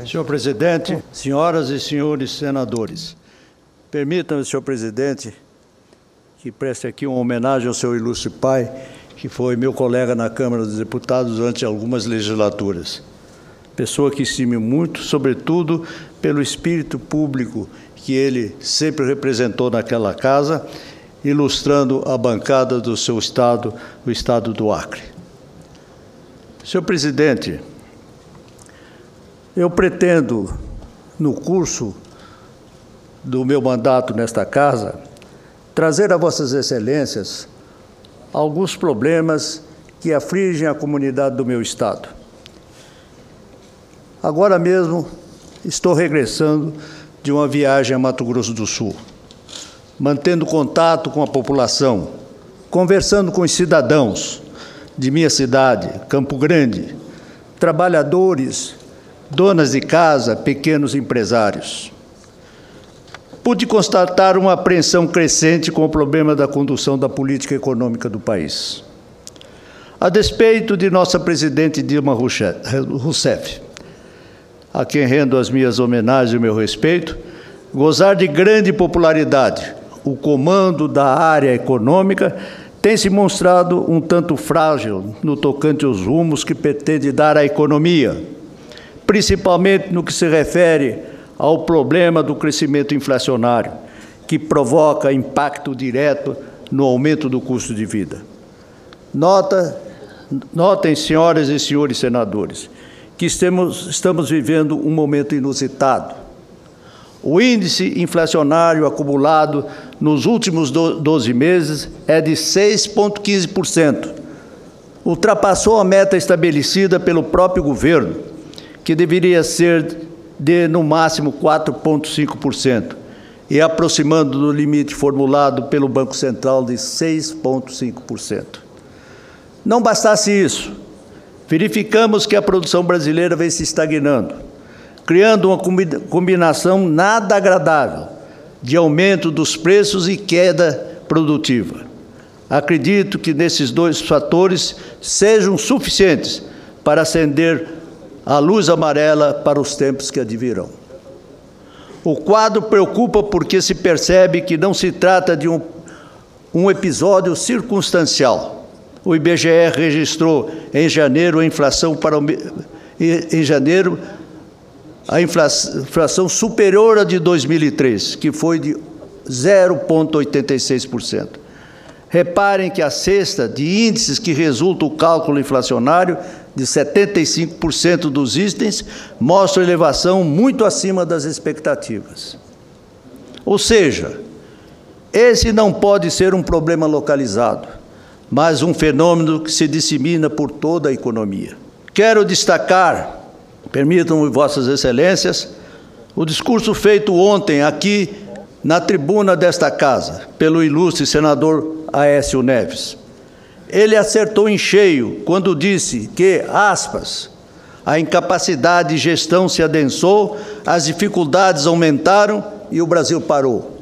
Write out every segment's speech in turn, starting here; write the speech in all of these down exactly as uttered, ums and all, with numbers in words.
Senhor presidente, senhoras e senhores senadores, permitam-me, senhor presidente, que preste aqui uma homenagem ao seu ilustre pai, que foi meu colega na Câmara dos Deputados durante algumas legislaturas. Pessoa que estimo muito, sobretudo pelo espírito público que ele sempre representou naquela casa, ilustrando a bancada do seu estado, o estado do Acre. Senhor presidente, eu pretendo, no curso do meu mandato nesta casa, trazer a vossas excelências alguns problemas que afligem a comunidade do meu estado. Agora mesmo estou regressando de uma viagem a Mato Grosso do Sul, mantendo contato com a população, conversando com os cidadãos de minha cidade, Campo Grande, trabalhadores, donas de casa, pequenos empresários. Pude constatar uma apreensão crescente com o problema da condução da política econômica do país. A despeito de nossa presidente Dilma Rousseff, a quem rendo as minhas homenagens e o meu respeito, gozar de grande popularidade, o comando da área econômica tem se mostrado um tanto frágil no tocante aos rumos que pretende dar à economia, principalmente no que se refere ao problema do crescimento inflacionário, que provoca impacto direto no aumento do custo de vida. Nota, notem, senhoras e senhores senadores, que estamos, estamos vivendo um momento inusitado. O índice inflacionário acumulado nos últimos doze meses é de seis vírgula quinze por cento. Ultrapassou a meta estabelecida pelo próprio governo, que deveria ser de, no máximo, quatro vírgula cinco por cento, e aproximando do limite formulado pelo Banco Central de seis vírgula cinco por cento. Não bastasse isso, verificamos que a produção brasileira vem se estagnando, criando uma combinação nada agradável de aumento dos preços e queda produtiva. Acredito que nesses dois fatores sejam suficientes para acender a luz amarela para os tempos que advirão. O quadro preocupa porque se percebe que não se trata de um, um episódio circunstancial. O I B G E registrou em janeiro a inflação para o, em janeiro a inflação superior à de dois mil e três, que foi de zero vírgula oitenta e seis por cento. Reparem que a cesta de índices que resulta o cálculo inflacionário de setenta e cinco por cento dos itens mostra elevação muito acima das expectativas. Ou seja, esse não pode ser um problema localizado, mas um fenômeno que se dissemina por toda a economia. Quero destacar, permitam-me vossas excelências, o discurso feito ontem aqui na tribuna desta casa, pelo ilustre senador Aécio Neves. Ele acertou em cheio quando disse que, aspas, a incapacidade de gestão se adensou, as dificuldades aumentaram e o Brasil parou.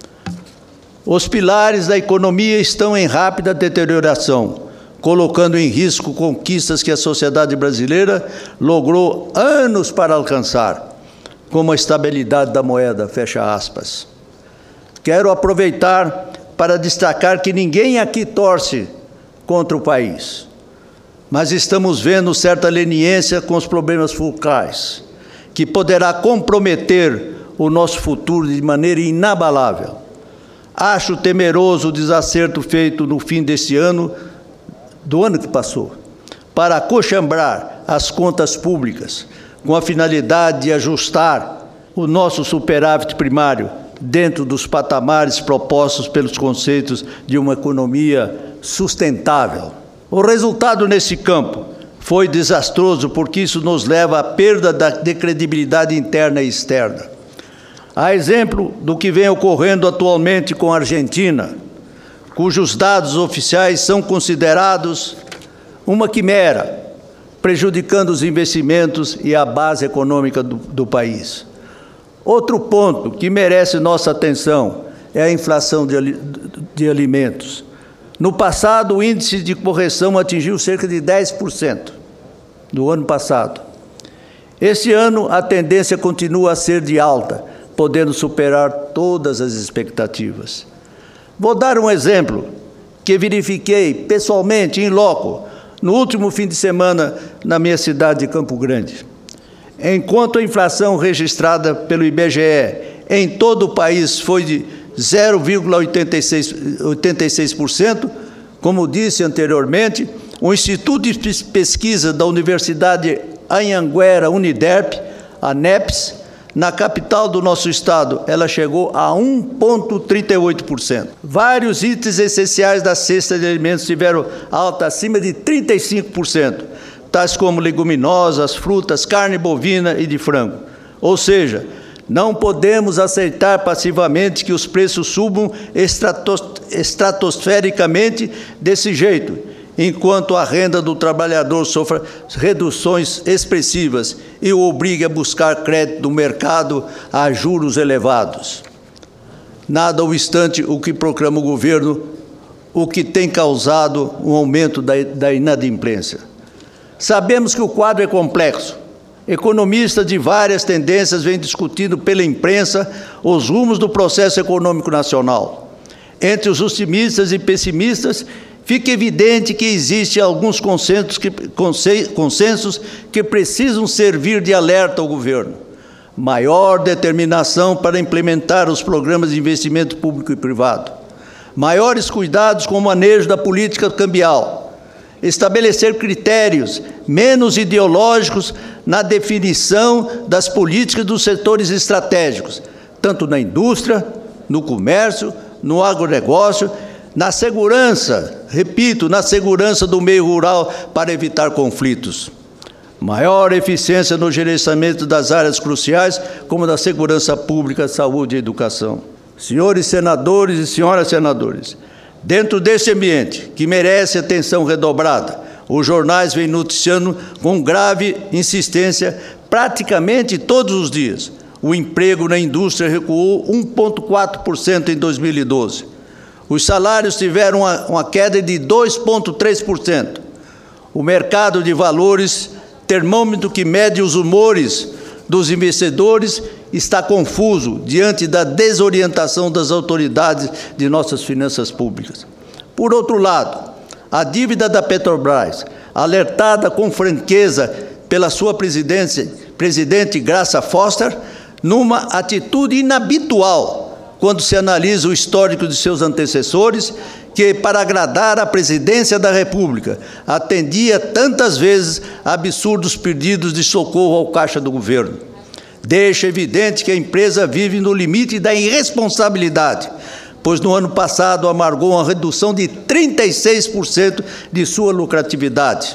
Os pilares da economia estão em rápida deterioração, colocando em risco conquistas que a sociedade brasileira logrou anos para alcançar, como a estabilidade da moeda, fecha aspas. Quero aproveitar para destacar que ninguém aqui torce contra o país, mas estamos vendo certa leniência com os problemas focais, que poderá comprometer o nosso futuro de maneira inabalável. Acho temeroso o desacerto feito no fim desse ano, do ano que passou, para acochambrar as contas públicas, com a finalidade de ajustar o nosso superávit primário dentro dos patamares propostos pelos conceitos de uma economia sustentável. O resultado nesse campo foi desastroso, porque isso nos leva à perda de credibilidade interna e externa. A exemplo do que vem ocorrendo atualmente com a Argentina, cujos dados oficiais são considerados uma quimera, prejudicando os investimentos e a base econômica do, do país. Outro ponto que merece nossa atenção é a inflação de, de alimentos. No passado, o índice de correção atingiu cerca de dez por cento no ano passado. Este ano, a tendência continua a ser de alta, podendo superar todas as expectativas. Vou dar um exemplo que verifiquei pessoalmente, em loco, no último fim de semana, na minha cidade de Campo Grande. Enquanto a inflação registrada pelo I B G E em todo o país foi de zero vírgula oitenta e seis por cento, como disse anteriormente, o Instituto de Pesquisa da Universidade Anhanguera, Uniderp, a NEPS, na capital do nosso estado, ela chegou a um vírgula trinta e oito por cento. Vários itens essenciais da cesta de alimentos tiveram alta acima de trinta e cinco por cento, tais como leguminosas, frutas, carne bovina e de frango. Ou seja, não podemos aceitar passivamente que os preços subam estratosfericamente desse jeito, enquanto a renda do trabalhador sofra reduções expressivas e o obrigue a buscar crédito no mercado a juros elevados. Nada obstante o que proclama o governo, o que tem causado um aumento da, da inadimplência. Sabemos que o quadro é complexo. Economistas de várias tendências vêm discutindo pela imprensa os rumos do processo econômico nacional. Entre os otimistas e pessimistas, fica evidente que existem alguns consensos que, consensos que precisam servir de alerta ao governo. Maior determinação para implementar os programas de investimento público e privado. Maiores cuidados com o manejo da política cambial. Estabelecer critérios menos ideológicos na definição das políticas dos setores estratégicos, tanto na indústria, no comércio, no agronegócio, na segurança, repito, na segurança do meio rural para evitar conflitos. Maior eficiência no gerenciamento das áreas cruciais, como da segurança pública, saúde e educação. Senhores senadores e senhoras senadores, dentro desse ambiente, que merece atenção redobrada, os jornais vêm noticiando com grave insistência, praticamente todos os dias, o emprego na indústria recuou um vírgula quatro por cento em dois mil e doze. Os salários tiveram uma, uma queda de dois vírgula três por cento. O mercado de valores, termômetro que mede os humores dos investidores, está confuso diante da desorientação das autoridades de nossas finanças públicas. Por outro lado, a dívida da Petrobras, alertada com franqueza pela sua presidência, presidente Graça Foster, numa atitude inabitual, quando se analisa o histórico de seus antecessores, que, para agradar a presidência da República, atendia tantas vezes a absurdos pedidos de socorro ao caixa do governo. Deixa evidente que a empresa vive no limite da irresponsabilidade, pois no ano passado amargou uma redução de trinta e seis por cento de sua lucratividade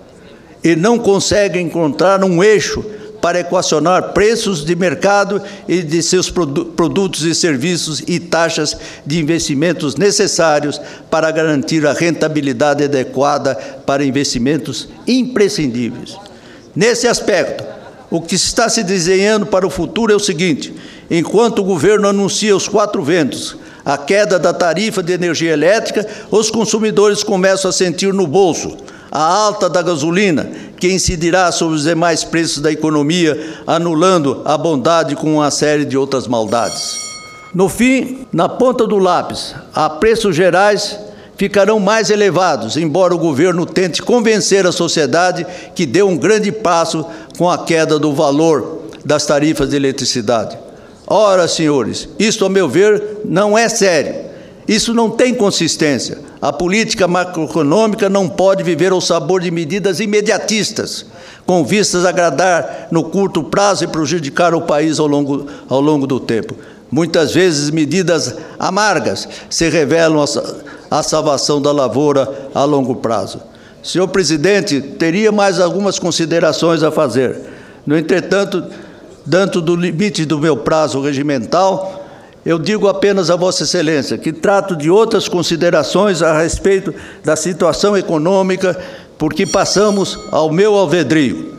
e não consegue encontrar um eixo para equacionar preços de mercado e de seus produtos e serviços e taxas de investimentos necessários para garantir a rentabilidade adequada para investimentos imprescindíveis. Nesse aspecto, o que está se desenhando para o futuro é o seguinte: enquanto o governo anuncia os quatro ventos, a queda da tarifa de energia elétrica, os consumidores começam a sentir no bolso a alta da gasolina, que incidirá sobre os demais preços da economia, anulando a bondade com uma série de outras maldades. No fim, na ponta do lápis, a preços gerais ficarão mais elevados, embora o governo tente convencer a sociedade que deu um grande passo com a queda do valor das tarifas de eletricidade. Ora, senhores, isso, a meu ver, não é sério. Isso não tem consistência. A política macroeconômica não pode viver ao sabor de medidas imediatistas, com vistas a agradar no curto prazo e prejudicar o país ao longo, ao longo do tempo. Muitas vezes, medidas amargas se revelam a, a salvação da lavoura a longo prazo. Senhor presidente, teria mais algumas considerações a fazer. No entretanto, dentro do limite do meu prazo regimental, eu digo apenas a Vossa Excelência que trato de outras considerações a respeito da situação econômica, porque passamos ao meu alvedrio.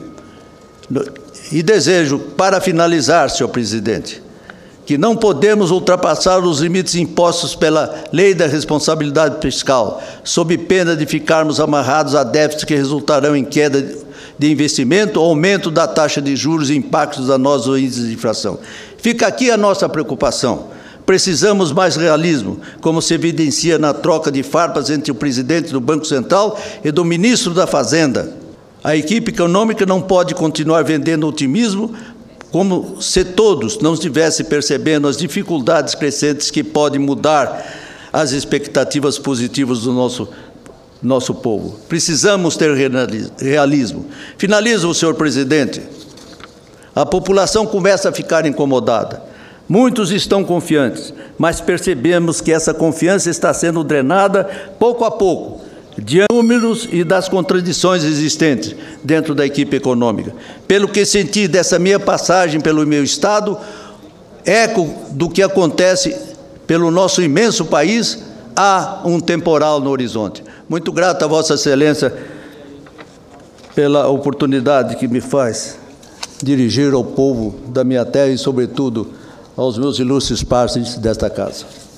E desejo, para finalizar, senhor presidente, que não podemos ultrapassar os limites impostos pela Lei da Responsabilidade Fiscal, sob pena de ficarmos amarrados a déficits que resultarão em queda de investimento, aumento da taxa de juros e impactos danosos índices de inflação. Fica aqui a nossa preocupação. Precisamos mais realismo, como se evidencia na troca de farpas entre o presidente do Banco Central e do ministro da Fazenda. A equipe econômica não pode continuar vendendo otimismo, como se todos não estivessem percebendo as dificuldades crescentes que podem mudar as expectativas positivas do nosso, nosso povo. Precisamos ter realismo. Finalizo, senhor presidente. A população começa a ficar incomodada. Muitos estão confiantes, mas percebemos que essa confiança está sendo drenada pouco a pouco, de números e das contradições existentes dentro da equipe econômica. Pelo que senti dessa minha passagem pelo meu estado, eco do que acontece pelo nosso imenso país, há um temporal no horizonte. Muito grato a Vossa Excelência pela oportunidade que me faz dirigir ao povo da minha terra e, sobretudo, aos meus ilustres parceiros desta casa.